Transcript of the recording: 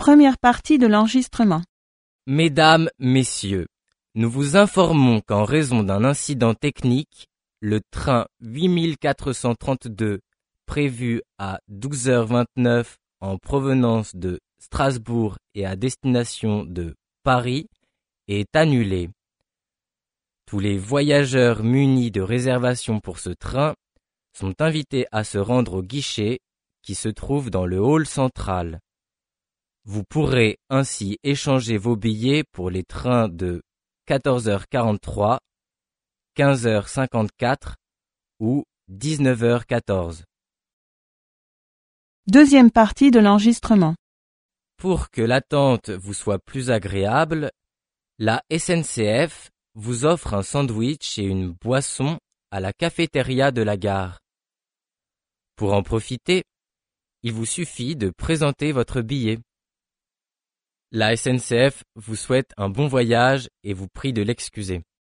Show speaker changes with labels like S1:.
S1: Première partie de l'enregistrement.
S2: Mesdames, Messieurs, nous vous informons qu'en raison d'un incident technique, le train 8432 prévu à 12h29 en provenance de Strasbourg et à destination de Paris est annulé. Tous les voyageurs munis de réservations pour ce train sont invités à se rendre au guichet qui se trouve dans le hall central. Vous pourrez ainsi échanger vos billets pour les trains de 14h43, 15h54 ou 19h14.
S1: Deuxième partie de l'enregistrement.
S2: Pour que l'attente vous soit plus agréable, la SNCF vous offre un sandwich et une boisson à la cafétéria de la gare. Pour en profiter, il vous suffit de présenter votre billet. La SNCF vous souhaite un bon voyage et vous prie de l'excuser.